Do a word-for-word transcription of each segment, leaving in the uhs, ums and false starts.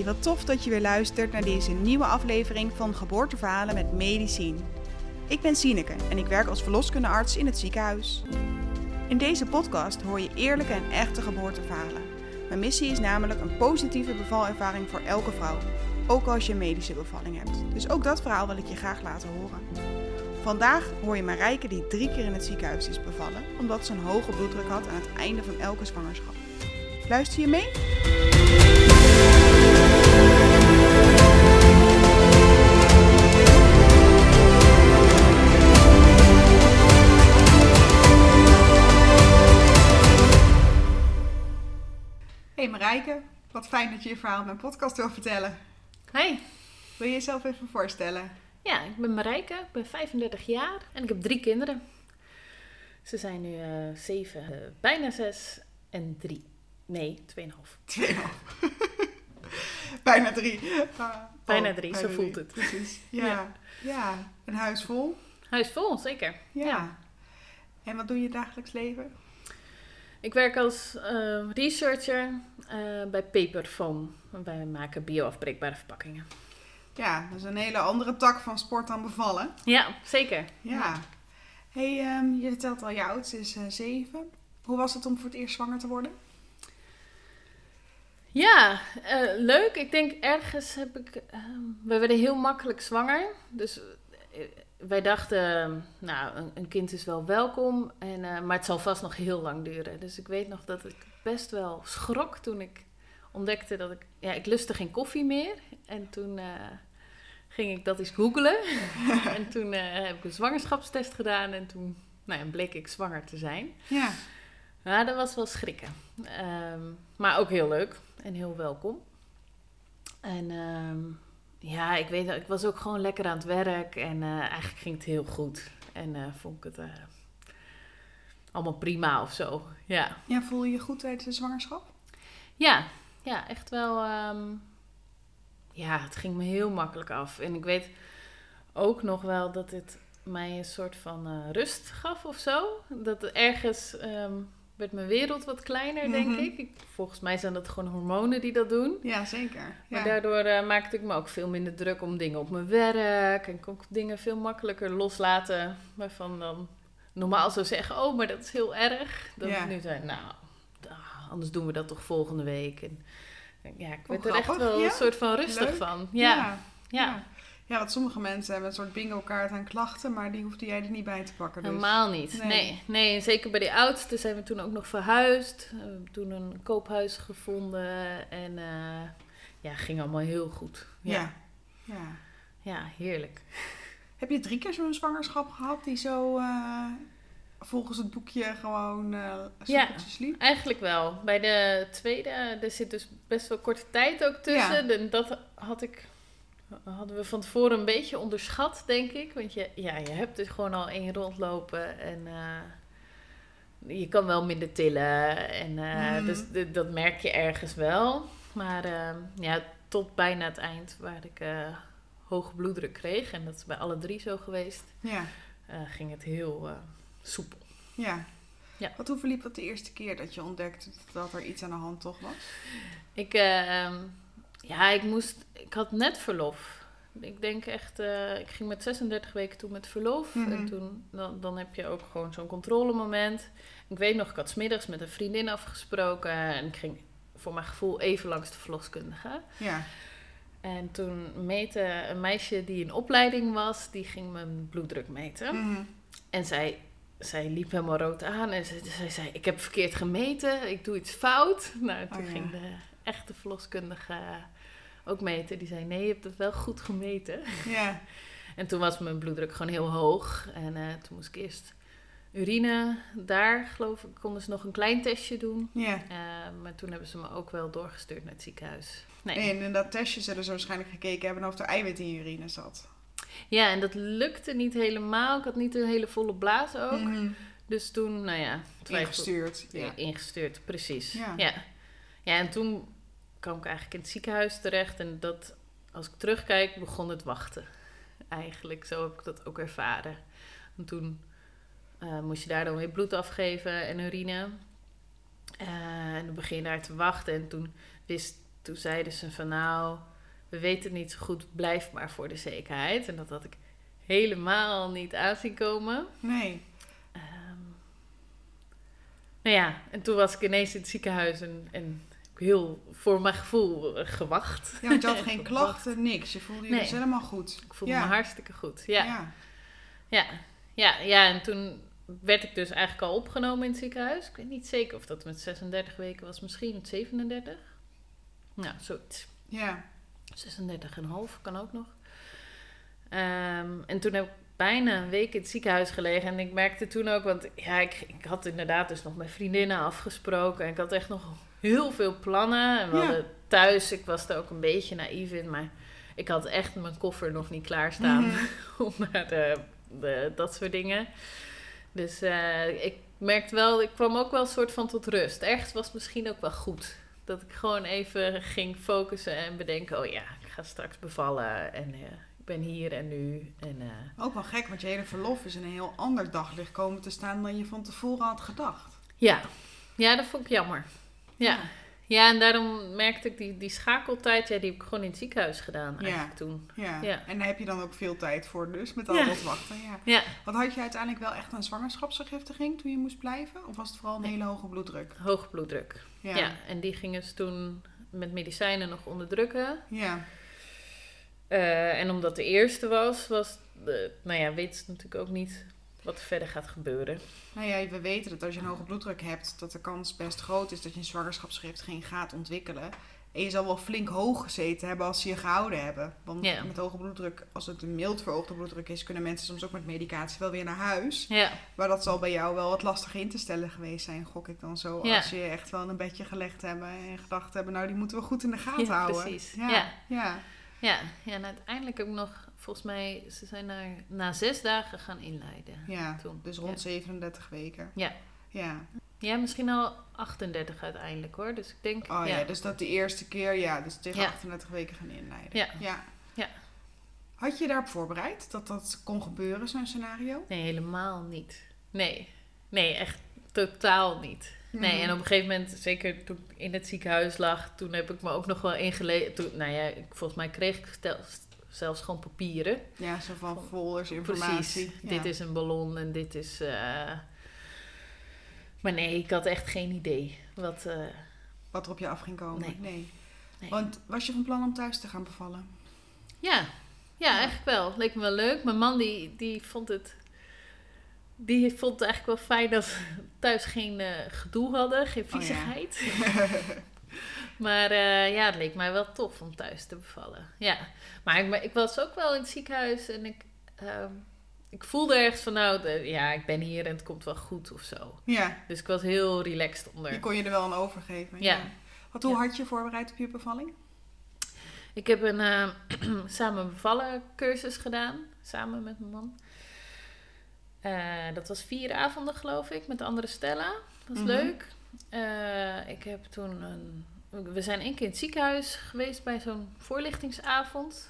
wat tof dat je weer luistert naar deze nieuwe aflevering van Geboorteverhalen met Medicine. Ik ben Sieneke en ik werk als verloskundearts in het ziekenhuis. In deze podcast hoor je eerlijke en echte geboorteverhalen. Mijn missie is namelijk een positieve bevalervaring voor elke vrouw, ook als je een medische bevalling hebt. Dus ook dat verhaal wil ik je graag laten horen. Vandaag hoor je Marijke die drie keer in het ziekenhuis is bevallen, omdat ze een hoge bloeddruk had aan het einde van elke zwangerschap. Luister je mee? Hey Marijke, wat fijn dat je je verhaal in mijn podcast wil vertellen. Hi. Wil je jezelf even voorstellen? Ja, ik ben Marijke, ik ben vijfendertig jaar en ik heb drie kinderen. Ze zijn nu uh, zeven, uh, bijna zes en drie. Nee, tweeënhalf. Tweeënhalf. Bijna drie. Uh, bijna oh, drie, bijna zo voelt drie. het. Precies. Ja. Ja. ja, een huis vol. Huis vol, zeker. Ja. Ja. En wat doe je in het dagelijks leven? Ik werk als uh, researcher uh, bij Paperfoam. Wij maken bioafbreekbare verpakkingen. Ja, dat is een hele andere tak van sport dan bevallen. Ja, zeker. Ja. Hey, um, je vertelt al, je oudste is uh, zeven. Hoe was het om voor het eerst zwanger te worden? Ja, uh, leuk. Ik denk ergens heb ik... Uh, we werden heel makkelijk zwanger. Dus uh, wij dachten, uh, nou, een, een kind is wel welkom. En, uh, maar het zal vast nog heel lang duren. Dus ik weet nog dat ik best wel schrok toen ik ontdekte dat ik... Ja, ik lustte geen koffie meer. En toen... Uh, ging ik dat eens googlen. En toen uh, heb ik een zwangerschapstest gedaan. En toen nou ja, bleek ik zwanger te zijn. Ja. Ja, dat was wel schrikken. Um, maar ook heel leuk. En heel welkom. En um, ja, ik weet ik was ook gewoon lekker aan het werk. En uh, eigenlijk ging het heel goed. En uh, vond ik het uh, allemaal prima of zo. Ja. Ja, voel je je goed tijdens de zwangerschap? Ja, ja echt wel... Um, Ja, het ging me heel makkelijk af. En ik weet ook nog wel dat het mij een soort van uh, rust gaf of zo. Dat ergens um, werd mijn wereld wat kleiner, denk Mm-hmm. ik. ik. Volgens mij zijn dat gewoon hormonen die dat doen. Ja, zeker. Ja. Maar daardoor uh, maakte ik me ook veel minder druk om dingen op mijn werk. En kon ik dingen veel makkelijker loslaten. Waarvan dan normaal zou zeggen, oh, maar dat is heel erg. Dat Ja. ik nu zei, nou, anders doen we dat toch volgende week. En, ja, ik werd oh, er echt wel ja? een soort van rustig Leuk. van. Ja. Ja. Ja. ja. Ja, want sommige mensen hebben een soort bingo-kaart aan klachten, maar die hoefde jij er niet bij te pakken. Dus. Helemaal niet. Nee. nee. Nee, zeker bij de oudste zijn we toen ook nog verhuisd. We hebben toen een koophuis gevonden. En uh, ja, ging allemaal heel goed. Ja. Ja. Ja. Ja, heerlijk. Heb je drie keer zo'n zwangerschap gehad die zo... Uh... volgens het boekje gewoon uh, soepeltjes liep? Ja, eigenlijk wel. Bij de tweede, er zit dus best wel korte tijd ook tussen. Ja. En dat had ik, hadden we van tevoren een beetje onderschat, denk ik. Want je, ja, je hebt dus gewoon al één rondlopen en uh, je kan wel minder tillen. En, uh, mm. Dus d- dat merk je ergens wel. Maar uh, ja, tot bijna het eind waar ik uh, hoge bloeddruk kreeg, en dat is bij alle drie zo geweest, ja. uh, ging het heel... Uh, soepel. Ja. ja. Wat, hoe verliep dat de eerste keer dat je ontdekte dat er iets aan de hand toch was? Ik, uh, ja, ik moest, ik had net verlof. Ik denk echt, uh, ik ging met zesendertig weken toen met verlof. Mm-hmm. En toen, dan, dan heb je ook gewoon zo'n controlemoment. Ik weet nog, ik had 's middags met een vriendin afgesproken. En ik ging voor mijn gevoel even langs de verloskundige. Ja. En toen meten een meisje die in opleiding was, die ging mijn bloeddruk meten. Mm-hmm. En zij... Zij liep helemaal rood aan en zij, zij zei, ik heb verkeerd gemeten, ik doe iets fout. Nou, toen oh, ja. ging de echte verloskundige ook meten. Die zei, nee, je hebt het wel goed gemeten. Ja. En toen was mijn bloeddruk gewoon heel hoog. En uh, toen moest ik eerst urine. Daar, geloof ik, konden ze nog een klein testje doen. Ja. Uh, maar toen hebben ze me ook wel doorgestuurd naar het ziekenhuis. Nee. En in dat testje zullen ze waarschijnlijk gekeken hebben of er eiwit in je urine zat. Ja, en dat lukte niet helemaal. Ik had niet een hele volle blaas ook. Mm-hmm. Dus toen, nou ja... Twijfel... Ingestuurd. Ja. Ingestuurd, precies. Ja. ja. Ja, en toen kwam ik eigenlijk in het ziekenhuis terecht. En dat, als ik terugkijk, begon het wachten. Eigenlijk, zo heb ik dat ook ervaren. En toen uh, moest je daar dan weer bloed afgeven en urine. Uh, en dan begin je daar te wachten. En toen wist toen zeiden ze van nou, we weten het niet zo goed, blijf maar voor de zekerheid. En dat had ik helemaal niet aanzien komen. Nee. Um, nou ja, en toen was ik ineens in het ziekenhuis en, en heel voor mijn gevoel uh, gewacht. Ja, want je had geen klachten, niks. Je voelde je nee. dus helemaal goed. Ik voelde ja. me hartstikke goed. Ja. Ja. Ja. Ja, ja, en toen werd ik dus eigenlijk al opgenomen in het ziekenhuis. Ik weet niet zeker of dat met zesendertig weken was, misschien met zevenendertig. Nou, zoiets. Ja. zesendertig komma vijf kan ook nog. Um, en toen heb ik bijna een week in het ziekenhuis gelegen. En ik merkte toen ook, want ja, ik, ik had inderdaad dus nog met vriendinnen afgesproken. En ik had echt nog heel veel plannen. En we ja. hadden thuis, ik was er ook een beetje naïef in, maar ik had echt mijn koffer nog niet klaarstaan mm-hmm. om naar de, de, dat soort dingen. Dus uh, ik merkte wel, ik kwam ook wel een soort van tot rust. Ergens was het misschien ook wel goed. Dat ik gewoon even ging focussen en bedenken, oh ja, ik ga straks bevallen en uh, ik ben hier en nu. En, uh, ook wel gek, want je hele verlof is in een heel ander daglicht komen te staan dan je van tevoren had gedacht. Ja, ja dat vond ik jammer. Ja, ja. ja en daarom merkte ik die, die schakeltijd, ja, die heb ik gewoon in het ziekenhuis gedaan eigenlijk ja. toen. Ja. ja, en daar heb je dan ook veel tijd voor dus, met al ja. dat wachten. Ja. Ja. Want had je uiteindelijk wel echt een zwangerschapsvergiftiging toen je moest blijven? Of was het vooral een hele hoge bloeddruk? Hoge bloeddruk, ja. ja. En die gingen ze toen met medicijnen nog onderdrukken. Ja. Uh, en omdat de eerste was, was de, nou ja, weet ze natuurlijk ook niet wat er verder gaat gebeuren. Nou ja, we weten dat als je een hoge bloeddruk hebt, dat de kans best groot is dat je een zwangerschapsvergiftiging gaat ontwikkelen. En je zal wel flink hoog gezeten hebben als ze je gehouden hebben. Want ja. met hoge bloeddruk, als het een mild verhoogde bloeddruk is, kunnen mensen soms ook met medicatie wel weer naar huis. Ja. Maar dat zal bij jou wel wat lastiger in te stellen geweest zijn, gok ik dan zo. Ja. Als je echt wel in een bedje gelegd hebben en gedacht hebben, nou die moeten we goed in de gaten ja, houden. Precies. Ja, ja. ja. Ja, ja, en uiteindelijk ook nog, volgens mij, ze zijn naar, na zes dagen gaan inleiden. Ja, toen. dus rond ja. zevenendertig weken. Ja. Ja. Ja, misschien al achtendertig uiteindelijk hoor. Dus ik denk... Oh ja, ja dus dat de eerste keer, ja, dus tegen ja. achtendertig weken gaan inleiden. Ja. ja. ja. Had je daarop voorbereid, dat dat kon gebeuren, zo'n scenario? Nee, helemaal niet. Nee, nee, echt totaal niet. Nee, mm-hmm. En op een gegeven moment, zeker toen ik in het ziekenhuis lag, toen heb ik me ook nog wel ingelezen. Nou ja, ik, volgens mij kreeg ik stel, zelfs gewoon papieren. Ja, zo van folders, informatie. Precies, ja. dit is een ballon en dit is... Uh... Maar nee, ik had echt geen idee wat... Uh... Wat er op je af ging komen. Nee. nee. nee. Want was je van plan om thuis te gaan bevallen? Ja, ja, ja. eigenlijk wel. Leek me wel leuk. Mijn man die, die vond het... Die vond het eigenlijk wel fijn dat we thuis geen uh, gedoe hadden, geen viezigheid. Oh, ja. Maar uh, ja, het leek mij wel tof om thuis te bevallen. Ja, maar ik, maar ik was ook wel in het ziekenhuis en ik, uh, ik voelde ergens van nou, de, ja, ik ben hier en het komt wel goed of zo. Ja. Dus ik was heel relaxed onder. Die kon je er wel aan overgeven. Ja. ja. Wat, hoe ja. had je voorbereid op je bevalling? Ik heb een uh, samen bevallen cursus gedaan, samen met mijn man. Uh, dat was vier avonden, geloof ik, met andere stellen. Dat was mm-hmm. leuk. Uh, ik heb toen een... We zijn één keer in het ziekenhuis geweest bij zo'n voorlichtingsavond.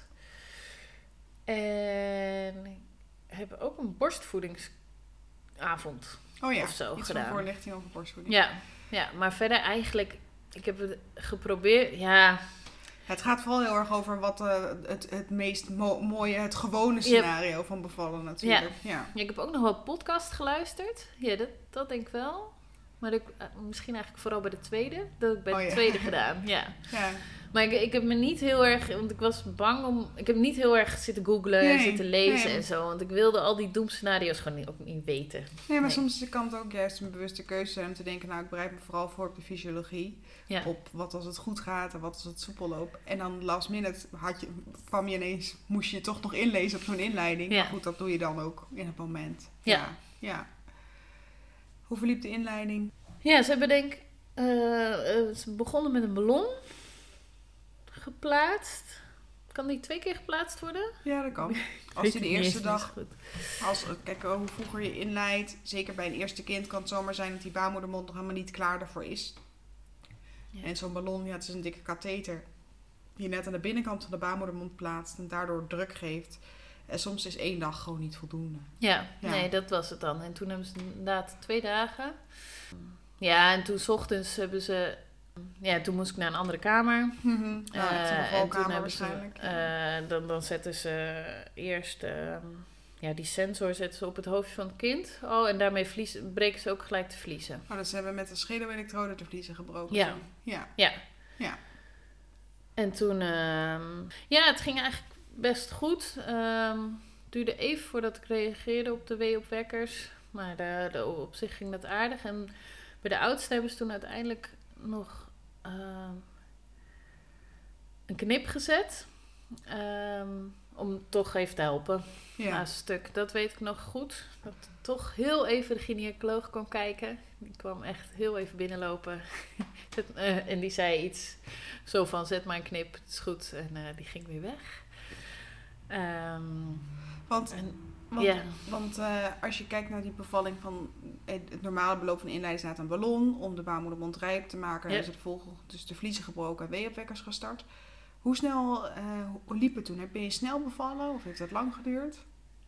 En ik heb ook een borstvoedingsavond oh ja, of zo iets gedaan. Van voorlichting over borstvoeding. Ja, ja, maar verder eigenlijk... Ik heb het geprobeerd, ja... Het gaat vooral heel erg over wat uh, het, het meest mo- mooie, het gewone scenario yep. van bevallen natuurlijk. Ja. Ja. Ja, ik heb ook nog wel podcast geluisterd. Ja, dat, dat denk ik wel. Maar ik, uh, misschien eigenlijk vooral bij de tweede. Dat heb ik bij oh, de ja. tweede gedaan, ja. ja. Maar ik, ik heb me niet heel erg... Want ik was bang om... Ik heb niet heel erg zitten googlen en nee, zitten lezen nee. en zo. Want ik wilde al die doemscenario's gewoon niet, ook niet weten. Nee, maar nee. soms kan het ook juist een bewuste keuze zijn om te denken... Nou, ik bereid me vooral voor op de fysiologie. Ja. Op wat als het goed gaat en wat als het soepel loopt. En dan last minute had je, kwam je ineens... Moest je toch nog inlezen op zo'n inleiding. Ja. Maar goed, dat doe je dan ook in het moment. Ja. ja. ja. Hoe verliep de inleiding? Ja, ze hebben denk ik... Uh, uh, ze begonnen met een ballon... geplaatst. Kan die twee keer geplaatst worden? Ja, dat kan. Als die de eerste dag... Als, kijk, hoe vroeger je inleidt... Zeker bij een eerste kind kan het zomaar zijn... dat die baarmoedermond nog helemaal niet klaar daarvoor is. Ja. En zo'n ballon, ja, het is een dikke katheter... die je net aan de binnenkant van de baarmoedermond plaatst... en daardoor druk geeft. En soms is één dag gewoon niet voldoende. Ja, ja. nee, dat was het dan. En toen hebben ze inderdaad twee dagen... Ja, en toen 's ochtends hebben ze... Ja, toen moest ik naar een andere kamer. Mm-hmm. Ja, Uh, echt een en toen bevalkamer hebben ze, waarschijnlijk. uh, dan, dan zetten ze eerst uh, ja, die sensor zetten ze op het hoofdje van het kind. Oh, en daarmee vlies, breken ze ook gelijk de vliezen. Oh, dus ze hebben met de schedelelektrode de vliezen gebroken. Ja. Ja. Ja. Ja. En toen, uh, ja, het ging eigenlijk best goed. Um, het duurde even voordat ik reageerde op de weeopwekkers. Maar de, de, op zich ging dat aardig. En bij de oudste hebben ze toen uiteindelijk nog uh, een knip gezet. Um, om toch even te helpen. Ja. Na een stuk, dat weet ik nog goed. Dat toch heel even de gynaecoloog kwam kijken. Die kwam echt heel even binnenlopen. uh, en die zei iets zo van, zet maar een knip, het is goed. En uh, die ging weer weg. Um, want en, want, ja. want uh, als je kijkt naar die bevalling van het, het normale beloop van de inleiding staat een ballon om de baarmoedermond rijp te maken. Dan ja. is het volgens dus de vliezen gebroken en weeopwekkers gestart. Hoe snel uh, hoe liep het toen? Ben je snel bevallen of heeft dat lang geduurd?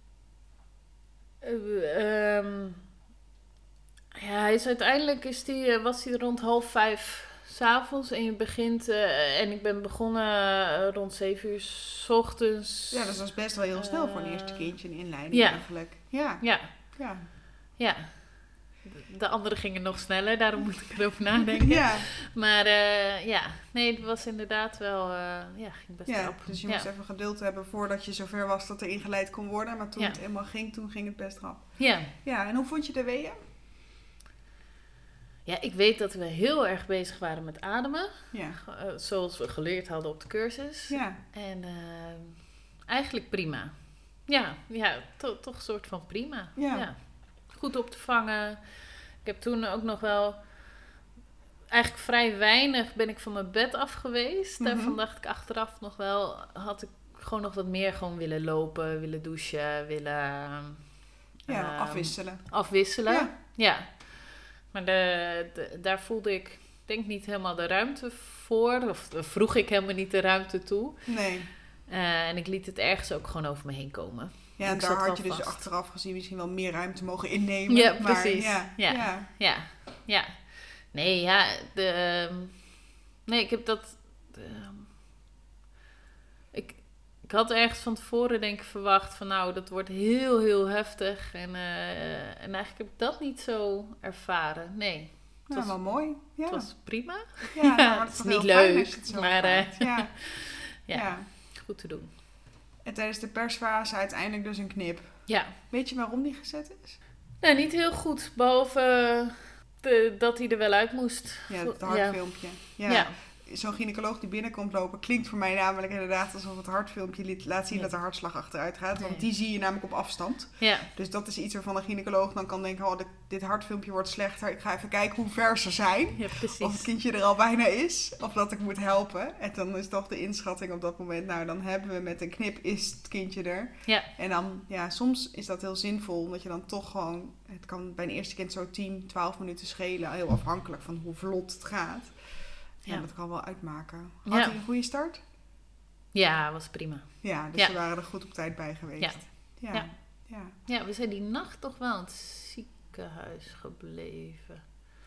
Uh, um, ja, hij is uiteindelijk is die, was hij rond half vijf 's avonds en je begint uh, en ik ben begonnen uh, rond zeven uur 's ochtends. Ja, dus dat was best wel heel snel uh, voor een eerste kindje, een inleiding ja. eigenlijk. Ja. Ja. Ja. Ja. De anderen gingen nog sneller, daarom moet ik erover nadenken. Ja. Maar uh, ja, nee, het was inderdaad wel, uh, ja, ging best ja, rap. Dus je ja. moest even geduld hebben voordat je zover was dat er ingeleid kon worden. Maar toen ja. het eenmaal ging, toen ging het best rap. Ja. Ja, en hoe vond je de weeën? Ja, ik weet dat we heel erg bezig waren met ademen. Ja. Uh, zoals we geleerd hadden op de cursus. Ja. En uh, eigenlijk prima. Ja, ja to- toch een soort van prima. Ja. ja. Goed op te vangen. Ik heb toen ook nog wel... Eigenlijk vrij weinig ben ik van mijn bed af geweest. Mm-hmm. Daarvan dacht ik achteraf nog wel... Had ik gewoon nog wat meer gewoon willen lopen, willen douchen, willen... Ja, uh, afwisselen. Afwisselen, ja. ja. Maar de, de, daar voelde ik denk niet helemaal de ruimte voor. Of vroeg ik helemaal niet de ruimte toe. Nee. Uh, en ik liet het ergens ook gewoon over me heen komen. Ja, en ik daar had je dus vast. achteraf gezien misschien wel meer ruimte mogen innemen. Ja, maar, precies. Ja, ja, ja. ja, ja. Nee, ja. De, um, nee, ik heb dat... De, um, ik, ik had ergens van tevoren denk ik verwacht van nou, dat wordt heel, heel heftig. En, uh, en eigenlijk heb ik dat niet zo ervaren. Nee. Het was, wel mooi. Ja. Het was prima. Ja, nou, maar het is niet leuk, maar uh, ja. ja, ja, goed te doen. En tijdens de persfase uiteindelijk dus een knip. Ja. Weet je waarom die gezet is? Nou, niet heel goed. Behalve de, dat hij er wel uit moest. Ja, het hartfilmpje. Ja. ja. Zo'n gynaecoloog die binnenkomt lopen klinkt voor mij namelijk inderdaad alsof het hartfilmpje laat zien ja. dat de hartslag achteruit gaat. Want nee. die zie je namelijk op afstand. Ja. Dus dat is iets waarvan een gynaecoloog dan kan denken, oh, dit, dit hartfilmpje wordt slechter. Ik ga even kijken hoe ver ze zijn. Ja, precies. Of het kindje er al bijna is. Of dat ik moet helpen. En dan is toch de inschatting op dat moment, nou dan hebben we met een knip is het kindje er. Ja. En dan, ja, soms is dat heel zinvol. Omdat je dan toch gewoon, het kan bij een eerste kind zo tien, twaalf minuten schelen. Heel afhankelijk van hoe vlot het gaat. Ja, ja, dat kan wel uitmaken. Had ja. hij een goede start? Ja, was prima. Ja, dus ja. we waren er goed op tijd bij geweest. Ja. Ja. Ja. Ja. ja, we zijn die nacht toch wel in het ziekenhuis gebleven.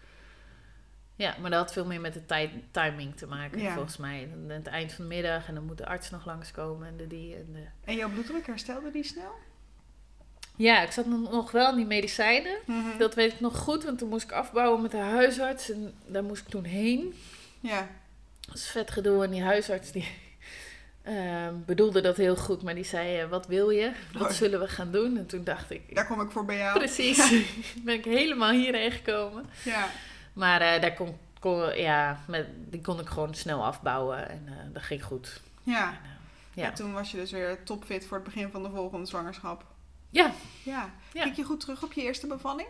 Ja, maar dat had veel meer met de tijd, timing te maken, ja. volgens mij. Aan het eind van de middag en dan moet de arts nog langskomen en de die en de... En jouw bloeddruk, herstelde die snel? Ja, ik zat nog wel aan die medicijnen. Mm-hmm. Dat weet ik nog goed, want toen moest ik afbouwen met de huisarts. En daar moest ik toen heen. Ja. Dat is vet gedoe. En die huisarts die uh, bedoelde dat heel goed. Maar die zei, uh, wat wil je? Wat oh. zullen we gaan doen? En toen dacht ik... Daar kom ik voor bij jou. Precies. Ja. Ben ik helemaal hierheen gekomen. Ja. Maar uh, daar kon, kon, ja, met, die kon ik gewoon snel afbouwen. En uh, dat ging goed. Ja. En, uh, ja. En toen was je dus weer topfit voor het begin van de volgende zwangerschap. Ja. Ja. ja. Kijk je goed terug op je eerste bevalling?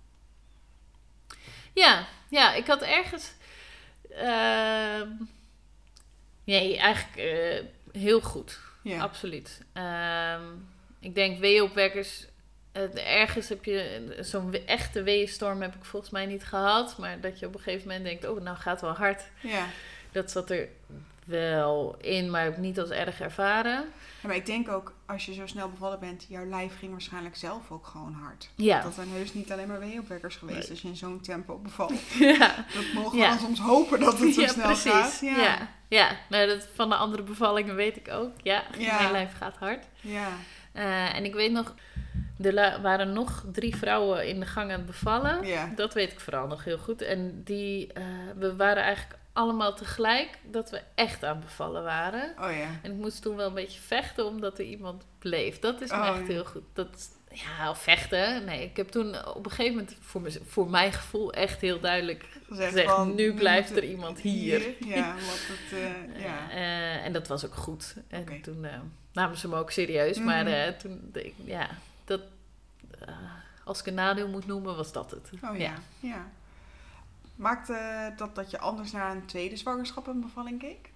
Ja. Ja, ik had ergens... Uh, nee, eigenlijk uh, heel goed. Ja. Absoluut. Uh, ik denk weeopwekkers... Uh, ergens heb je... Zo'n echte weeënstorm heb ik volgens mij niet gehad. Maar dat je op een gegeven moment denkt... Oh, nou gaat het wel hard. Ja. Dat zat er wel in, maar ook niet als erg ervaren. Ja, maar ik denk ook, als je zo snel bevallen bent, jouw lijf ging waarschijnlijk zelf ook gewoon hard. Ja. Dat zijn heus niet alleen maar weeopwekkers geweest Nee. als je in zo'n tempo bevalt. Ja. Dat mogen Ja. we dan soms hopen dat het zo Ja, snel precies. gaat. Ja, ja. ja. Nou, dat van de andere bevallingen weet ik ook. Ja, Ja. mijn lijf gaat hard. Ja. Uh, en ik weet nog, er la- waren nog drie vrouwen in de gang aan het bevallen. Ja. Dat weet ik vooral nog heel goed. En die, uh, we waren eigenlijk allemaal tegelijk dat we echt aan het bevallen waren. Oh ja. En ik moest toen wel een beetje vechten omdat er iemand bleef. Dat is me Oh, echt ja. heel goed. Dat, ja, vechten. Nee, ik heb toen op een gegeven moment voor, me, voor mijn gevoel echt heel duidelijk Gezegd gezegd, van, nu blijft moet er iemand hier. Ja, wat het, uh, ja. Uh, en dat was ook goed. En Okay. toen uh, namen ze me ook serieus. Mm-hmm. Maar uh, toen, de, ja, dat, uh, als ik een nadeel moet noemen, was dat het. Oh ja, ja. ja. Maakte dat dat je anders naar een tweede zwangerschap en bevalling keek?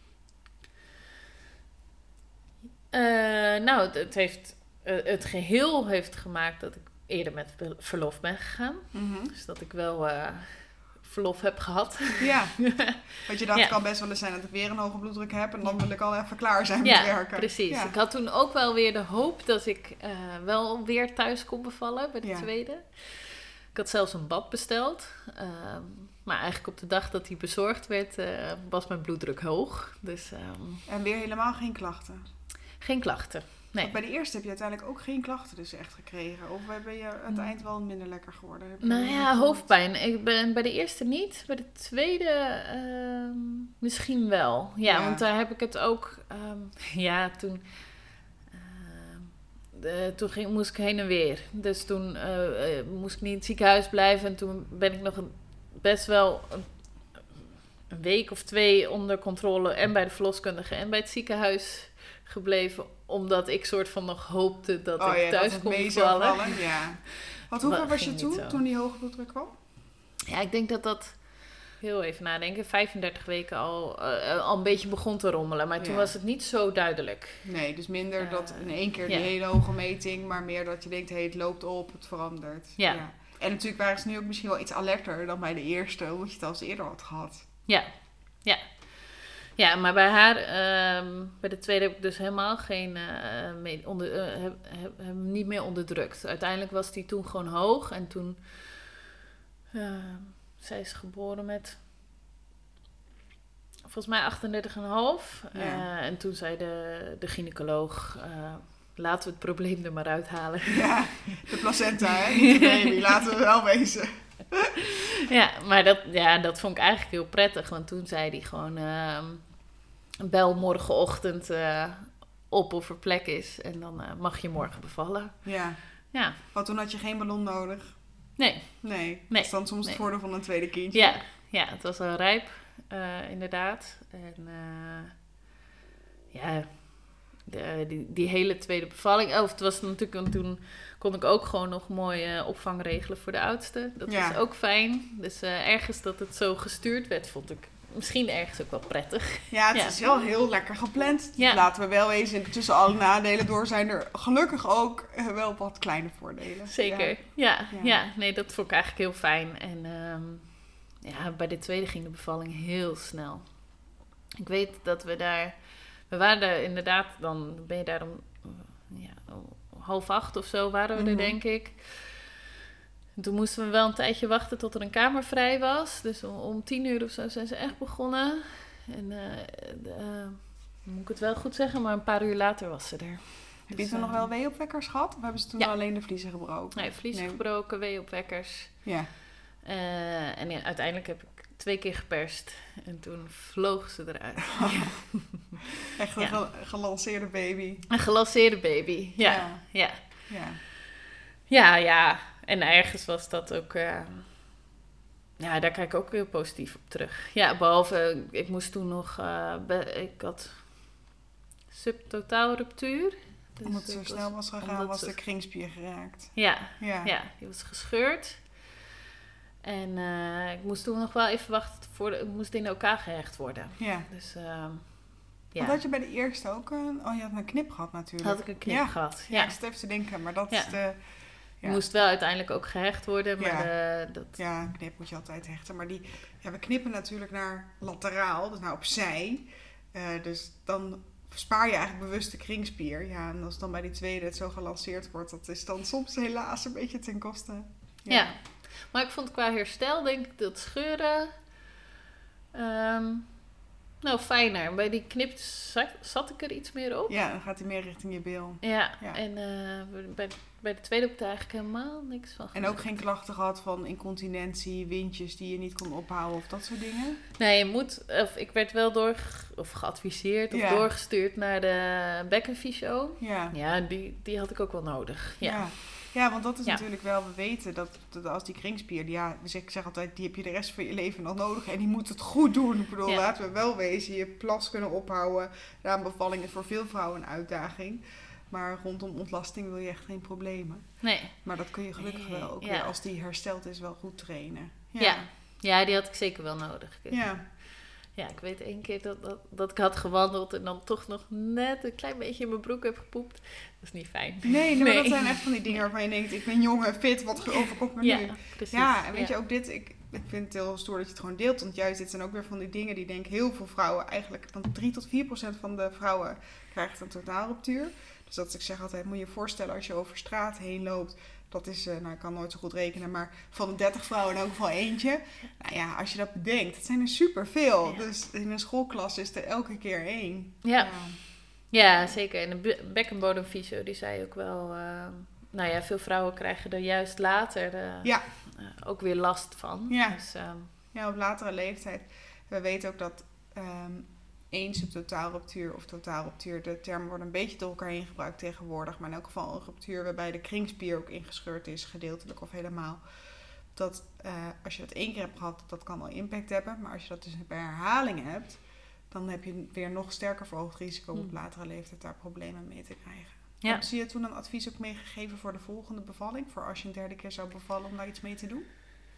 Uh, nou, het, het, heeft, uh, het geheel heeft gemaakt dat ik eerder met verlof ben gegaan. Mm-hmm. Dus dat ik wel uh, verlof heb gehad. Ja, want je dacht, ja. het kan best wel eens zijn dat ik weer een hoge bloeddruk heb en dan wil ik al even klaar zijn ja, met werken. Precies. Ja, ik had toen ook wel weer de hoop dat ik uh, wel weer thuis kon bevallen bij de ja. tweede. Ik had zelfs een bad besteld. Uh, maar eigenlijk op de dag dat die bezorgd werd, uh, was mijn bloeddruk hoog. Dus, um, en weer helemaal geen klachten? Geen klachten, nee. Want bij de eerste heb je uiteindelijk ook geen klachten dus echt gekregen? Of ben je aan het eind wel minder lekker geworden? Heb nou ja, hoofdpijn. Ik ben bij de eerste niet. Bij de tweede uh, misschien wel. Ja, ja, want daar heb ik het ook... Um, ja, toen... Uh, toen ging, moest ik heen en weer. Dus toen uh, uh, moest ik niet in het ziekenhuis blijven. En toen ben ik nog een, best wel een, een week of twee onder controle. En bij de verloskundige en bij het ziekenhuis gebleven. Omdat ik soort van nog hoopte dat oh, ik ja, thuis dat kon bevallen. vallen. Ja. Want hoeveel was je toen, toen die hoge bloeddruk kwam? Ja, ik denk dat dat... Heel even nadenken. vijfendertig weken al, uh, al een beetje begon te rommelen. Maar toen ja. was het niet zo duidelijk. Nee, dus minder uh, dat in één keer die ja. hele hoge meting. Maar meer dat je denkt, hey, het loopt op, het verandert. Ja. ja. En natuurlijk waren ze nu ook misschien wel iets alerter dan bij de eerste. Omdat je het al eens eerder had gehad. Ja, ja. Ja, maar bij haar, uh, bij de tweede heb ik dus helemaal geen, uh, mee, onder, uh, heb, heb, heb niet meer onderdrukt. Uiteindelijk was die toen gewoon hoog. En toen... Uh, zij is geboren met volgens mij achtendertig komma vijf. Ja. Uh, en toen zei de, de gynaecoloog, uh, laten we het probleem er maar uithalen. Ja, de placenta, hè? Niet de baby, laten we wel wezen. Ja, maar dat, ja, dat vond ik eigenlijk heel prettig. Want toen zei hij gewoon, uh, bel morgenochtend uh, op of er plek is. En dan uh, mag je morgen bevallen. Ja. Ja. Want toen had je geen ballon nodig. Nee. Nee, nee. dat is dan soms nee. het voordeel van een tweede kindje. Ja, ja, het was al rijp, uh, inderdaad. En uh, ja, de, die, die hele tweede bevalling. Oh, het was natuurlijk, toen kon ik ook gewoon nog mooi uh, opvang regelen voor de oudste. Dat ja. was ook fijn. Dus uh, ergens dat het zo gestuurd werd, vond ik misschien ergens ook wel prettig. Ja, het ja. is wel heel lekker gepland. Ja. Laten we wel wezen, tussen alle nadelen door zijn er gelukkig ook uh, wel wat kleine voordelen. Zeker, ja. Ja, ja. ja. Nee, dat vond ik eigenlijk heel fijn. En um, ja, bij de tweede ging de bevalling heel snel. Ik weet dat we daar... We waren er inderdaad, dan ben je daar om, ja, om half acht of zo waren we mm-hmm. er, denk ik. En toen moesten we wel een tijdje wachten tot er een kamer vrij was. Dus om, om tien uur of zo zijn ze echt begonnen. En uh, de, uh, moet ik het wel goed zeggen, maar een paar uur later was ze er. Heb je dus, toen uh, nog wel weeopwekkers gehad? Of hebben ze toen ja. alleen de vliezen gebroken? Nee, vliezen nee. gebroken, weeopwekkers. Ja. Uh, en ja, uiteindelijk heb ik twee keer geperst. En toen vloog ze eruit. Ja. Echt een ja. gelanceerde baby. Een gelanceerde baby, ja. Ja, ja. ja. ja, ja. En ergens was dat ook... Uh, ja, daar kijk ik ook heel positief op terug. Ja, behalve, ik moest toen nog... Uh, be, ik had subtotaalruptuur. Dus omdat het zo snel was gegaan, was de kringspier geraakt. Ja, ja. ja, die was gescheurd. En uh, ik moest toen nog wel even wachten voor de, het moest in elkaar gehecht worden. Ja. Dus, uh, ja. Wat had je bij de eerste ook een... Oh, je had een knip gehad natuurlijk. Had ik een knip ja. gehad, ja. Ja, ik zit even te denken, maar dat ja. is de... Ja. Moest wel uiteindelijk ook gehecht worden, maar ja. uh, dat... Ja, een knip moet je altijd hechten. Maar die, ja, we knippen natuurlijk naar lateraal, dus naar opzij. Uh, dus dan spaar je eigenlijk bewust de kringspier. Ja, en als dan bij die tweede het zo gelanceerd wordt, dat is dan soms helaas een beetje ten koste. Ja, ja. Maar ik vond qua herstel, denk ik, dat scheuren... Um, nou, fijner. Bij die knipt zat, zat ik er iets meer op. Ja, dan gaat hij meer richting je bil. Ja, ja. en uh, bij, bij de tweede heb ik er eigenlijk helemaal niks van gezegd. En ook geen klachten gehad van incontinentie, windjes die je niet kon ophouden of dat soort dingen? Nee, je moet... Of ik werd wel door, of geadviseerd of ja. doorgestuurd naar de bekkenfysio. Ja, ja die, die had ik ook wel nodig. Ja. ja. Ja, want dat is ja. natuurlijk wel, we weten dat, dat als die kringspier, die, ja, dus ik zeg altijd, die heb je de rest van je leven nog nodig en die moet het goed doen. Ik bedoel, ja. laten we wel wezen, je plas kunnen ophouden. Na bevalling is voor veel vrouwen een uitdaging. Maar rondom ontlasting wil je echt geen problemen. Nee. Maar dat kun je gelukkig wel ook ja. weer, als die hersteld is, wel goed trainen. Ja. Ja. ja, die had ik zeker wel nodig. Ja. Ja, ik weet één keer dat, dat, dat ik had gewandeld en dan toch nog net een klein beetje in mijn broek heb gepoept. Dat is niet fijn. Nee, nee, nee. Dat zijn echt van die dingen waarvan je denkt, ik ben jong en fit, wat overkomt me ja, nu? Precies. Ja, en weet ja. je, ook dit, ik, ik vind het heel stoer dat je het gewoon deelt. Want juist dit zijn ook weer van die dingen die denk ik heel veel vrouwen, eigenlijk van drie tot vier procent van de vrouwen krijgt een totaalruptuur. Dus dat ik zeg altijd, moet je je voorstellen als je over straat heen loopt. Dat is, uh, nou ik kan nooit zo goed rekenen, maar van de dertig vrouwen in elk geval eentje. Nou ja, als je dat bedenkt, het zijn er superveel. Ja. Dus in een schoolklas is er elke keer één. Ja, ja. ja zeker. En de bekkenbodemfysio, die zei ook wel... Uh, nou ja, veel vrouwen krijgen er juist later uh, ja. uh, ook weer last van. Ja. Dus, um, ja, op latere leeftijd. We weten ook dat... Um, eens een totaalruptuur of totaalruptuur. De termen worden een beetje door elkaar heen gebruikt tegenwoordig. Maar in elk geval een ruptuur waarbij de kringspier ook ingescheurd is, gedeeltelijk of helemaal. Dat uh, als je dat één keer hebt gehad, dat kan al impact hebben. Maar als je dat dus bij herhaling hebt, dan heb je weer nog sterker verhoogd risico om op latere leeftijd daar problemen mee te krijgen. Ja. Heb je je toen een advies ook meegegeven voor de volgende bevalling? Voor als je een derde keer zou bevallen om daar iets mee te doen?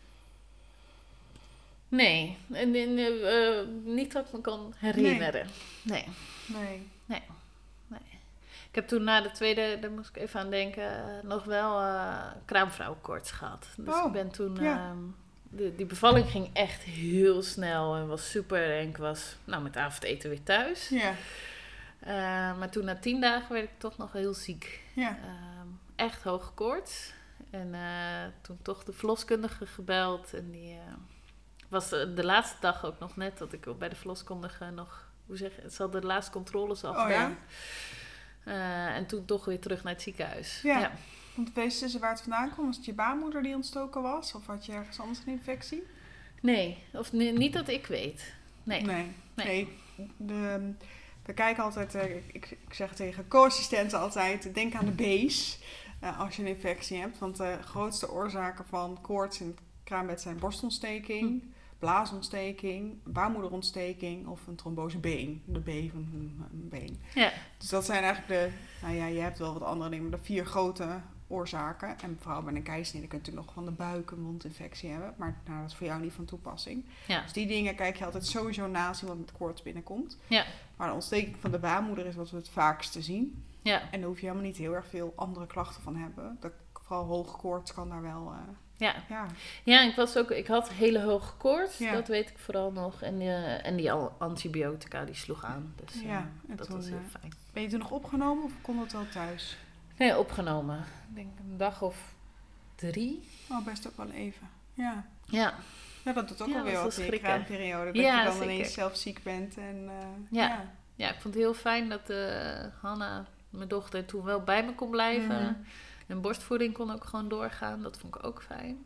Nee, en, en, uh, niet dat ik me kan herinneren. Nee. Nee. Nee. Nee. nee. Ik heb toen na de tweede, daar moest ik even aan denken, uh, nog wel uh, kraamvrouwenkoorts gehad. Dus oh, ik ben toen, ja. uh, de, die bevalling ging echt heel snel en was super. En ik was nou, met avondeten weer thuis. Ja. Uh, maar toen na tien dagen werd ik toch nog heel ziek. Ja. Uh, echt hoge koorts. En uh, toen toch de verloskundige gebeld en die... Uh, was de, de laatste dag ook nog net dat ik bij de verloskundige nog, hoe zeg je, ze hadden de laatste controles al oh, gedaan. Ja. Uh, en toen toch weer terug naar het ziekenhuis. Ja, ja. Want wisten ze waar het vandaan kwam? Was het je baarmoeder die ontstoken was? Of had je ergens anders een infectie? Nee, of nee, niet dat ik weet. Nee. Nee, nee. nee. De, we kijken altijd, uh, ik, ik, ik zeg tegen co-assistenten altijd, denk aan de base uh, als je een infectie hebt. Want de grootste oorzaken van koorts in het kraambed zijn borstontsteking, hm. blaasontsteking, baarmoederontsteking of een trombosebeen. De B van een been. Ja. Dus dat zijn eigenlijk de, nou ja, je hebt wel wat andere dingen, maar de vier grote oorzaken. En vooral bij een keizersnede kun je natuurlijk nog van de buik een mondinfectie hebben. Maar nou, dat is voor jou niet van toepassing. Ja. Dus die dingen kijk je altijd sowieso naast wat met koorts binnenkomt. Ja. Maar de ontsteking van de baarmoeder is wat we het vaakste zien. Ja. En daar hoef je helemaal niet heel erg veel andere klachten van hebben. Dat, vooral hoge koorts kan daar wel... Uh, Ja. Ja. ja, ik was ook, ik had hele hoge koorts, ja. dat weet ik vooral nog. En, uh, en die antibiotica die sloeg aan. Dus ja, uh, dat toen, was heel uh, fijn. Ben je toen nog opgenomen of kon dat wel thuis? Nee, opgenomen. Ik denk een dag of drie. Oh, best ook wel even. Ja. Ja. Ja, dat doet ook ja, alweer wat in je kraamperiode. Dat ja, je dan zeker. ineens zelf ziek bent. En, uh, ja. Ja. ja, ik vond het heel fijn dat uh, Hanna, mijn dochter, toen wel bij me kon blijven. Mm-hmm. En borstvoeding kon ook gewoon doorgaan. Dat vond ik ook fijn.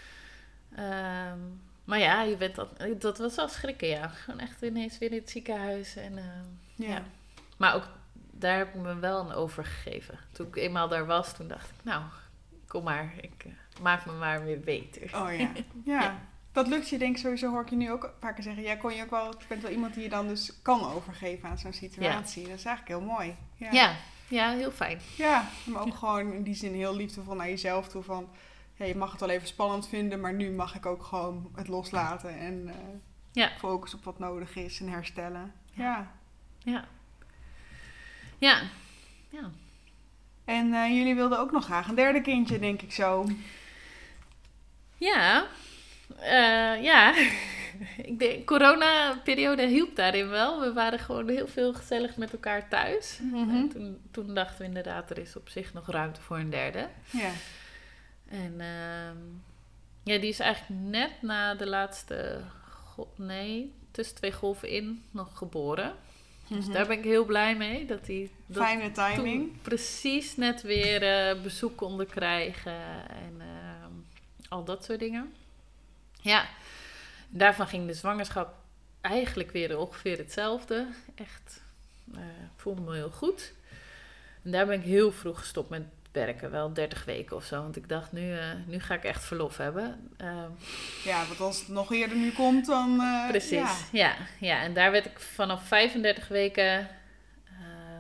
Um, maar ja, je bent dat, dat was wel schrikken, ja. Gewoon echt ineens weer in het ziekenhuis. En, uh, ja. ja. Maar ook daar heb ik me wel aan overgegeven. Toen ik eenmaal daar was, toen dacht ik, nou, kom maar. Ik uh, maak me maar weer beter. Oh ja. ja. ja. Dat lukt je denk ik sowieso, hoor ik je nu ook vaker zeggen. Jij kon je ook wel, je bent wel iemand die je dan dus kan overgeven aan zo'n situatie. Ja. Dat is eigenlijk heel mooi. Ja. ja. Ja, heel fijn. Ja, maar ook gewoon in die zin heel liefdevol naar jezelf toe. Van, ja, je mag het wel even spannend vinden, maar nu mag ik ook gewoon het loslaten. En uh, ja. focussen op wat nodig is en herstellen. Ja. Ja. Ja. ja. En uh, jullie wilden ook nog graag een derde kindje, denk ik zo. Ja. Uh, ja. ik denk, corona-periode hielp daarin wel. We waren gewoon heel veel gezellig met elkaar thuis. Mm-hmm. En toen, toen dachten we inderdaad, er is op zich nog ruimte voor een derde. Ja. En uh, ja, die is eigenlijk net na de laatste, go- nee, tussen twee golven in nog geboren. Dus Mm-hmm. daar ben ik heel blij mee. Dat die dat Fijne timing. toen precies net weer uh, bezoek konden krijgen en uh, al dat soort dingen. Ja, daarvan ging de zwangerschap eigenlijk weer ongeveer hetzelfde. Echt, uh, voelde me heel goed. En daar ben ik heel vroeg gestopt met werken, wel dertig weken of zo. Want ik dacht, nu, uh, nu ga ik echt verlof hebben. Uh, Ja, want als het nog eerder nu komt, dan... Uh, precies, ja. ja. ja. En daar werd ik vanaf vijfendertig weken... Uh,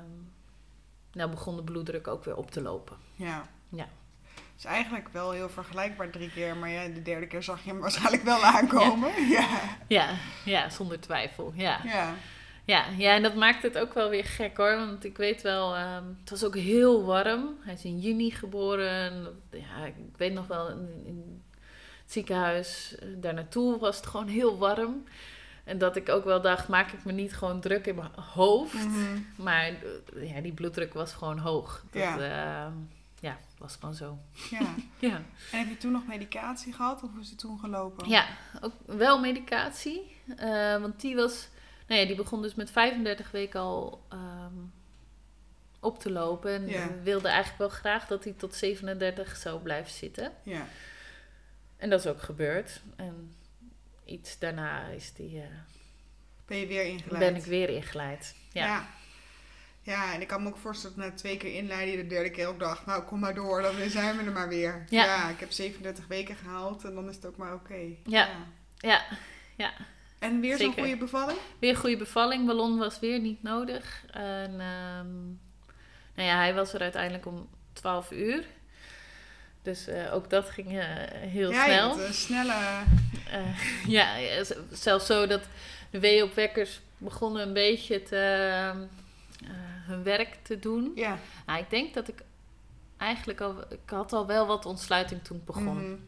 nou begon de bloeddruk ook weer op te lopen. Ja. Ja. Het is eigenlijk wel heel vergelijkbaar drie keer, maar ja, de derde keer zag je hem waarschijnlijk wel aankomen. Ja, ja. ja, ja zonder twijfel, ja. ja. Ja, ja, en dat maakt het ook wel weer gek hoor. Want ik weet wel, um, het was ook heel warm. Hij is in juni geboren. Ja, ik weet nog wel, in, in het ziekenhuis uh, daar naartoe was het gewoon heel warm. En dat ik ook wel dacht, maak ik me niet gewoon druk in mijn hoofd. Mm-hmm. Maar uh, ja, die bloeddruk was gewoon hoog. Dat, Ja. Uh, ja, was gewoon zo. Ja. Ja. En heb je toen nog medicatie gehad of hoe is het toen gelopen? Ja, ook wel medicatie. Uh, want die was... Nou ja, die begon dus met vijfendertig weken al um, op te lopen. En Ja. we wilden eigenlijk wel graag dat hij tot zevenendertig zou blijven zitten. Ja. En dat is ook gebeurd. En iets daarna is die, uh, Ben je weer ingeleid? ben ik weer ingeleid. Ja. Ja. Ja, en ik kan me ook voorstellen dat na twee keer inleiden je de derde keer ook dacht, nou kom maar door, dan zijn we er maar weer. Ja. Ja, ik heb zevenendertig weken gehaald en dan is het ook maar oké. Okay. Ja. Ja. ja, ja. En weer zo'n Zeker. goede bevalling? Weer een goede bevalling. Ballon was weer niet nodig. En um, nou ja, hij was er uiteindelijk om twaalf uur. Dus uh, ook dat ging uh, heel ja, snel. Ja, een snelle... Uh, ja, zelfs zo dat de weeopwekkers begonnen een beetje te, uh, hun werk te doen. Ja. Nou, ik denk dat ik eigenlijk al... Ik had al wel wat ontsluiting toen ik begon. Mm-hmm.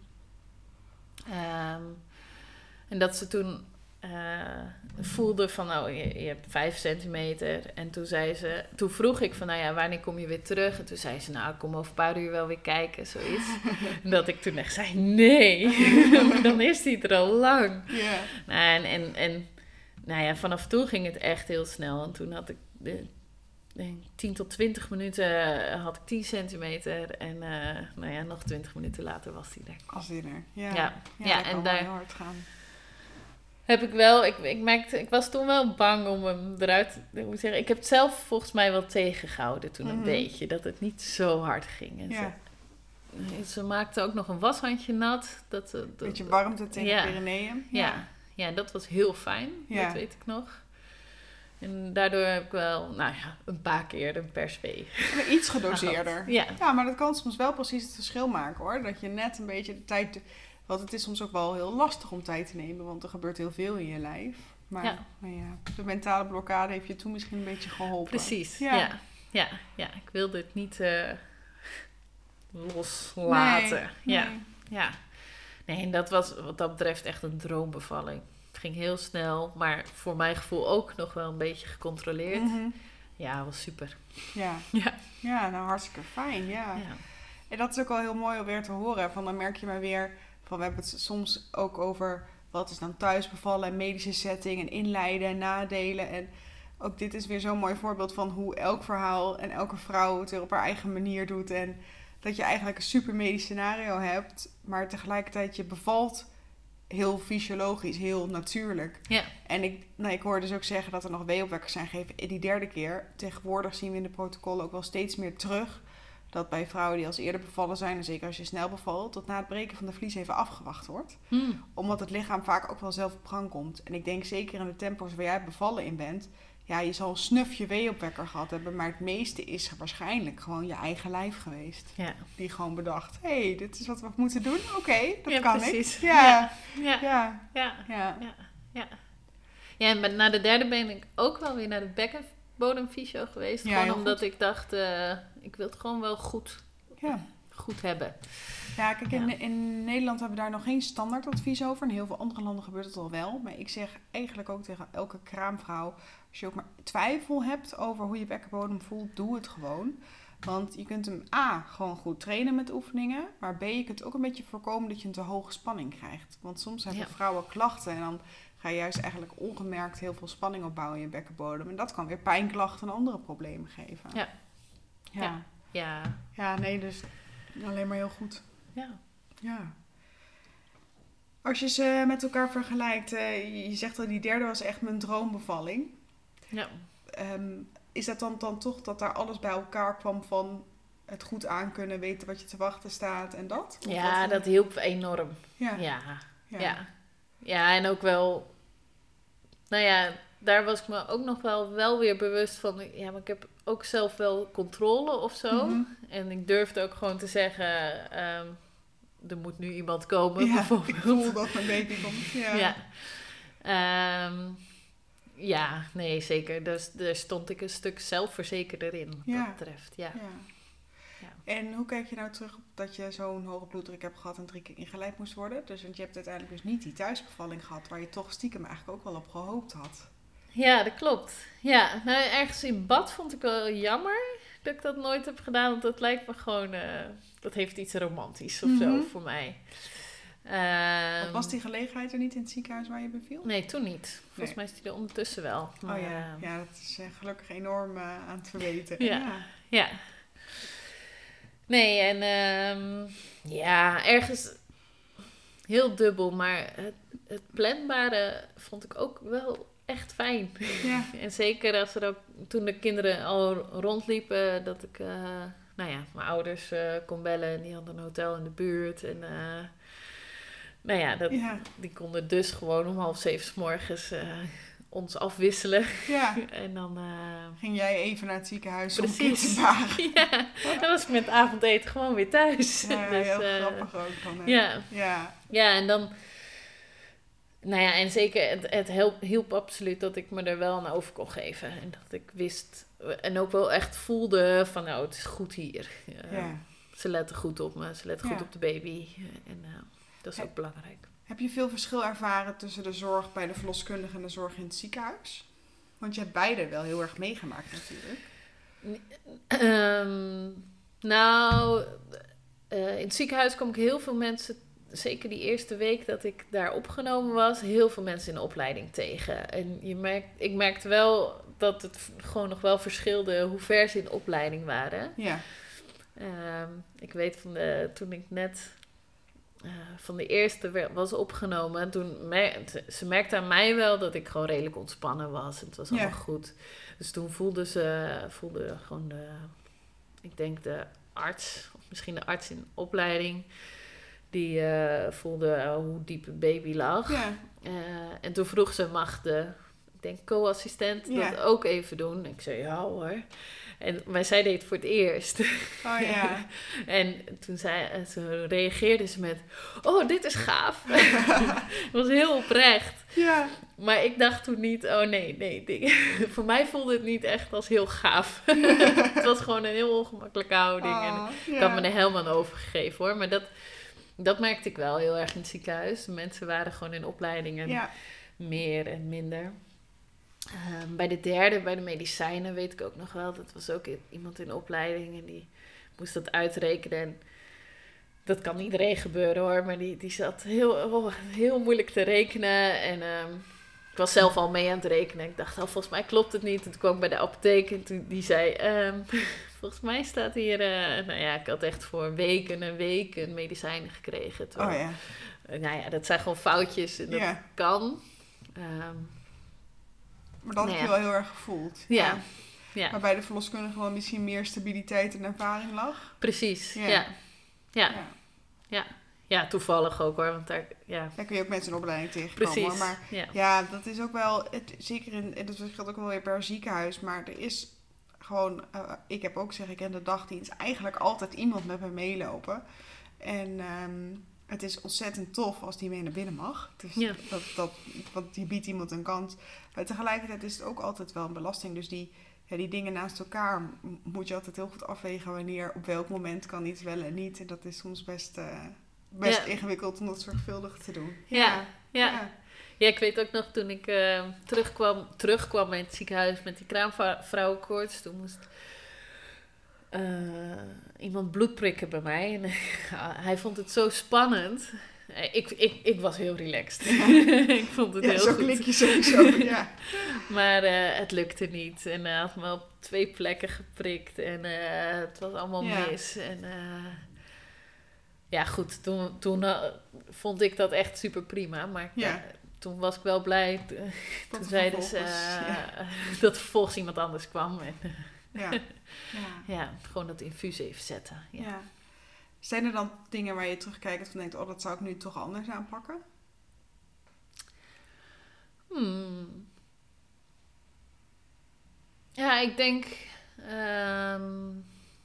Um, en dat ze toen... Uh, voelde van, nou, je, je hebt vijf centimeter. En toen zei ze, toen vroeg ik van, nou ja, wanneer kom je weer terug? En toen zei ze, nou, ik kom over een paar uur wel weer kijken, zoiets. En dat ik toen echt zei, nee, dan is die er al lang. Yeah. Nou, en, en, en, nou ja, vanaf toen ging het echt heel snel. En toen had ik de, denk, tien tot twintig minuten had ik tien centimeter. En uh, nou ja, nog twintig minuten later was die er. Als die er, ja. Ja, ja, ja dat en kan daar... wel heel hard gaan. Heb ik wel, ik, ik merkte, ik was toen wel bang om hem eruit, ik moet zeggen, ik heb het zelf volgens mij wel tegengehouden toen een Mm-hmm. beetje, dat het niet zo hard ging. En Ja. ze, ze maakte ook nog een washandje nat. Dat, dat, Beetje warmte tegen ja. de Pyreneeën. Ja. Ja, ja, dat was heel fijn, Ja. dat weet ik nog. En daardoor heb ik wel, nou ja, een paar keer een perswee. Iets gedoseerder. Ja. Ja, maar dat kan soms wel precies het verschil maken hoor. Dat je net een beetje de tijd... Want het is soms ook wel heel lastig om tijd te nemen, want er gebeurt heel veel in je lijf. Maar Ja. maar ja, de mentale blokkade heeft je toen misschien een beetje geholpen. Precies, Ja. ja. Ja, ja, ja. Ik wilde het niet uh, loslaten. Nee, Ja, nee. ja. Nee, en dat was wat dat betreft echt een droombevalling. Het ging heel snel, maar voor mijn gevoel ook nog wel een beetje gecontroleerd. Mm-hmm. Ja, was super. Ja. Ja. Ja, nou hartstikke fijn, ja. Ja. En dat is ook wel heel mooi om weer te horen. Van dan merk je maar weer, van we hebben het soms ook over wat is dan thuis bevallen en medische setting en inleiden en nadelen. En ook dit is weer zo'n mooi voorbeeld van hoe elk verhaal en elke vrouw het weer op haar eigen manier doet. En dat je eigenlijk een super medisch scenario hebt, maar tegelijkertijd je bevalt heel fysiologisch, heel natuurlijk. Ja. En ik, nou, ik hoor dus ook zeggen dat er nog weeopwekkers zijn gegeven. Die derde keer, tegenwoordig zien we in de protocollen ook wel steeds meer terug dat bij vrouwen die als eerder bevallen zijn, en zeker als je snel bevalt, tot na het breken van de vlies even afgewacht wordt. Hmm. Omdat het lichaam vaak ook wel zelf op gang komt. En ik denk zeker in de tempo's waar jij bevallen in bent, ja, je zal een snufje weeopwekker gehad hebben, maar het meeste is waarschijnlijk gewoon je eigen lijf geweest. Ja. Die gewoon bedacht, hé, hey, dit is wat we moeten doen. Oké, okay, dat Ja, kan precies. ik. Ja, Ja. Ja. ja, Ja. ja. Ja. Ja. Ja, en met- na de derde ben ik ook wel weer naar de bekkenbodemfysio geweest. Ja, gewoon heel omdat goed. ik dacht, uh, ik wil het gewoon wel goed, ja. goed hebben. Ja, kijk, in, Ja. in Nederland hebben we daar nog geen standaardadvies over. In heel veel andere landen gebeurt het al wel. Maar ik zeg eigenlijk ook tegen elke kraamvrouw, als je ook maar twijfel hebt over hoe je bekkenbodem voelt, doe het gewoon. Want je kunt hem A, gewoon goed trainen met oefeningen. Maar B, je kunt ook een beetje voorkomen dat je een te hoge spanning krijgt. Want soms hebben Ja. vrouwen klachten en dan ga je juist eigenlijk ongemerkt heel veel spanning opbouwen in je bekkenbodem. En dat kan weer pijnklachten en andere problemen geven. Ja. Ja, Ja. Ja. ja nee, dus alleen maar heel goed. Ja. Ja. Als je ze met elkaar vergelijkt, uh, je zegt dat die derde was echt mijn droombevalling. Ja. Um, is dat dan, dan toch dat daar alles bij elkaar kwam van het goed aankunnen, weten wat je te wachten staat en dat? Of Ja, wat, dat hielp enorm. Ja. Ja. Ja. Ja. Ja, en ook wel... Nou ja, daar was ik me ook nog wel, wel weer bewust van... Ja, maar ik heb ook zelf wel controle of zo. Mm-hmm. En ik durfde ook gewoon te zeggen... Um, er moet nu iemand komen, Ja, bijvoorbeeld. ik voel dat mijn baby komt. Ja. Ja. Um, ja, nee, zeker. Dus daar stond ik een stuk zelfverzekerder in, wat Ja. dat betreft. Ja. Ja. Ja. En hoe kijk je nou terug op dat je zo'n hoge bloeddruk hebt gehad en drie keer ingeleid moest worden? Dus want je hebt uiteindelijk dus niet die thuisbevalling gehad, waar je toch stiekem eigenlijk ook wel op gehoopt had. Ja, dat klopt. Ja, nou, ergens in bad vond ik wel jammer dat ik dat nooit heb gedaan. Want dat lijkt me gewoon... Uh, dat heeft iets romantisch of Mm-hmm. zo voor mij. Um, Was die gelegenheid er niet in het ziekenhuis waar je beviel? Nee, toen niet. Volgens Nee. mij is die er ondertussen wel. Maar, Oh ja, uh, ja, dat is uh, gelukkig enorm uh, aan het verbeteren. Ja. Ja. Ja. Nee, en um, ja, ergens heel dubbel. Maar het, het planbare vond ik ook wel echt fijn. Ja. En zeker als er ook, toen de kinderen al rondliepen, dat ik, uh, nou ja, mijn ouders uh, kon bellen. En die hadden een hotel in de buurt. En uh, nou ja, dat, Ja. die konden dus gewoon om half zeven 's morgens uh, ons afwisselen. Ja. En dan... Uh, Ging jij even naar het ziekenhuis precies. om kind te baren? Ja, dan was ik met avondeten gewoon weer thuis. Ja, dus, heel uh, grappig ook dan. Hè? Ja. Ja. Ja, en dan... Nou ja, en zeker, het, het hielp, hielp absoluut dat ik me er wel aan over kon geven. En dat ik wist, en ook wel echt voelde van, nou, het is goed hier. Uh, Ja. Ze letten goed op me, ze letten Ja. goed op de baby. En uh, dat is He- ook belangrijk. Heb je veel verschil ervaren tussen de zorg bij de verloskundige en de zorg in het ziekenhuis? Want je hebt beide wel heel erg meegemaakt natuurlijk. Um, nou, uh, in het ziekenhuis kwam ik heel veel mensen, zeker die eerste week dat ik daar opgenomen was, heel veel mensen in de opleiding tegen. En je merkt, ik merkte wel dat het gewoon nog wel verschilde hoe ver ze in de opleiding waren. Ja. Um, ik weet van de, toen ik net uh, van de eerste was opgenomen, toen mer- ze merkte aan mij wel dat ik gewoon redelijk ontspannen was. En het was allemaal Ja. goed. Dus toen voelde ze, voelde gewoon de, ik denk de arts, of misschien de arts in opleiding, die uh, voelde uh, hoe diep het baby lag. Ja. Uh, en toen vroeg ze, mag de, ik denk co-assistent Ja. dat ook even doen? Ik zei, ja hoor. En, maar zij deed het voor het eerst. Oh ja. En toen zei, ze reageerde ze met, oh, dit is gaaf. Het was heel oprecht. Ja. Maar ik dacht toen niet, oh nee, nee. Dit, voor mij voelde het niet echt als heel gaaf. Het was gewoon een heel ongemakkelijke houding. Oh, en ja. ik had me er helemaal aan overgegeven hoor. Maar dat, dat merkte ik wel heel erg in het ziekenhuis. De mensen waren gewoon in opleidingen Ja. meer en minder. Um, bij de derde, bij de medicijnen, weet ik ook nog wel. Dat was ook iemand in opleiding en die moest dat uitrekenen. En dat kan iedereen gebeuren hoor, maar die, die zat heel, oh, heel moeilijk te rekenen. En um, ik was zelf al mee aan het rekenen. Ik dacht, oh, volgens mij klopt het niet. En toen kwam ik bij de apotheek en toen, die zei, um, volgens mij staat hier... Uh, nou ja, ik had echt voor weken en weken medicijnen gekregen. Terwijl, Oh ja. Uh, nou ja, dat zijn gewoon foutjes en dat Ja. kan. Um, Maar dat Nou heb je ja. wel heel erg gevoeld. Ja. Ja, Maar bij de verloskundige wel misschien meer stabiliteit en ervaring lag. precies. Ja. Ja. Ja. Ja. Ja. Ja. Ja, toevallig ook hoor. Want daar, ja, Daar kun je ook mensen in opleiding tegenkomen. precies. hoor. Maar Ja. ja, dat is ook wel, het, zeker in, en dat geldt ook wel weer per ziekenhuis, maar er is gewoon, uh, ik heb ook zeg ik in de dagdienst eigenlijk altijd iemand met me meelopen. En um, het is ontzettend tof als die mee naar binnen mag. Dus Ja. dat, dat, want die biedt iemand een kans. Maar tegelijkertijd is het ook altijd wel een belasting. Dus die, ja, die dingen naast elkaar m- moet je altijd heel goed afwegen wanneer, op welk moment kan iets wel en niet. En dat is soms best, uh, best ja. ingewikkeld om dat zorgvuldig te doen. Ja, ja. ja. ja. ja ik weet ook nog toen ik uh, terugkwam, terugkwam in het ziekenhuis met die kraamvrouwenkoorts. Toen moest uh, iemand bloed prikken bij mij. En uh, hij vond het zo spannend. Ik, ik, ik was heel relaxed. Ja. ik vond het ja, heel zo goed. Zo klik je sowieso, ja. Maar uh, het lukte niet. En hij uh, had me op twee plekken geprikt. En uh, het was allemaal ja. mis. En uh, ja, goed. Toen, toen uh, vond ik dat echt super prima. Maar ja. uh, toen was ik wel blij. Uh, toen zeiden ze uh, ja. dat er vervolgens iemand anders kwam. En, uh, ja. ja. ja, gewoon dat infuus even zetten. Ja. ja. Zijn er dan dingen waar je terugkijkt en denkt, oh, dat zou ik nu toch anders aanpakken? Hmm. Ja, ik denk... Um...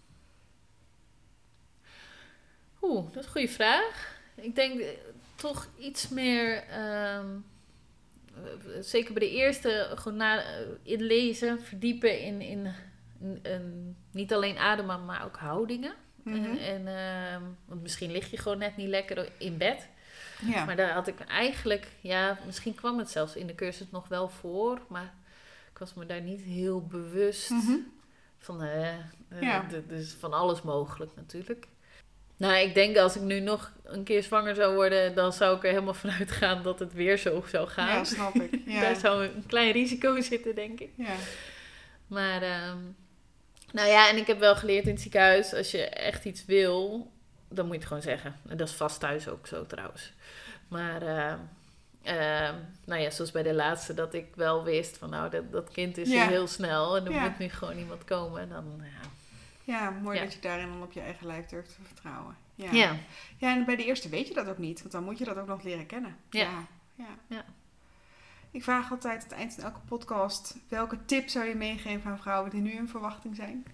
Oeh, dat is een goede vraag. Ik denk toch iets meer... Um... Zeker bij de eerste, gewoon na, inlezen, verdiepen in, in, in, in niet alleen ademen, maar ook houdingen. Mm-hmm. En, en uh, want misschien lig je gewoon net niet lekker in bed. Ja. Maar daar had ik eigenlijk... Ja, misschien kwam het zelfs in de cursus nog wel voor. Maar ik was me daar niet heel bewust mm-hmm. van. Uh, uh, ja. d- dus van alles mogelijk natuurlijk. Nou, ik denk als ik nu nog een keer zwanger zou worden... dan zou ik er helemaal vanuit gaan dat het weer zo zou gaan. Ja, snap ik. Ja. Daar zou een klein risico zitten, denk ik. Ja. Maar... Um, Nou ja, en ik heb wel geleerd in het ziekenhuis, als je echt iets wil, dan moet je het gewoon zeggen. En dat is vast thuis ook zo trouwens. Maar, uh, uh, nou ja, zoals bij de laatste, dat ik wel wist van, nou, dat, dat kind is ja. heel snel en er ja. moet nu gewoon iemand komen. En dan, ja. ja, mooi ja. dat je daarin dan op je eigen lijf durft te vertrouwen. Ja. ja. Ja, en bij de eerste weet je dat ook niet, want dan moet je dat ook nog leren kennen. Ja. Ja. ja. ja. Ik vraag altijd aan het eind van elke podcast... welke tip zou je meegeven aan vrouwen die nu in verwachting zijn?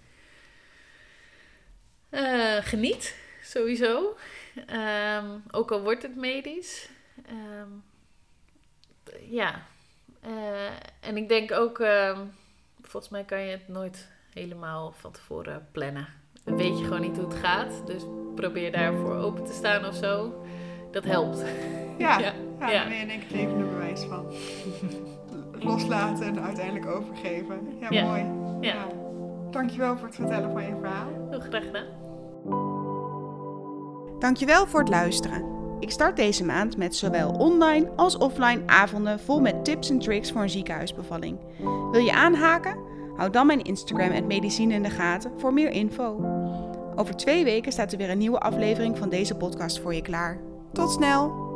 Uh, geniet, sowieso. Um, ook al wordt het medisch. Um, ja. Uh, en ik denk ook... Uh, volgens mij kan je het nooit helemaal van tevoren plannen. Dan weet je gewoon niet hoe het gaat. Dus probeer daarvoor open te staan of zo. Dat helpt. Ja, ja. ja, ja. Daar ben je denk ik levende bewijs van. Loslaten en uiteindelijk overgeven. Ja, ja. mooi. Ja. Ja. Dankjewel voor het vertellen van je verhaal. Heel graag gedaan. Dankjewel voor het luisteren. Ik start deze maand met zowel online als offline avonden vol met tips en tricks voor een ziekenhuisbevalling. Wil je aanhaken? Houd dan mijn Instagram at Medicine in de gaten voor meer info. Over twee weken staat er weer een nieuwe aflevering van deze podcast voor je klaar. Tot snel!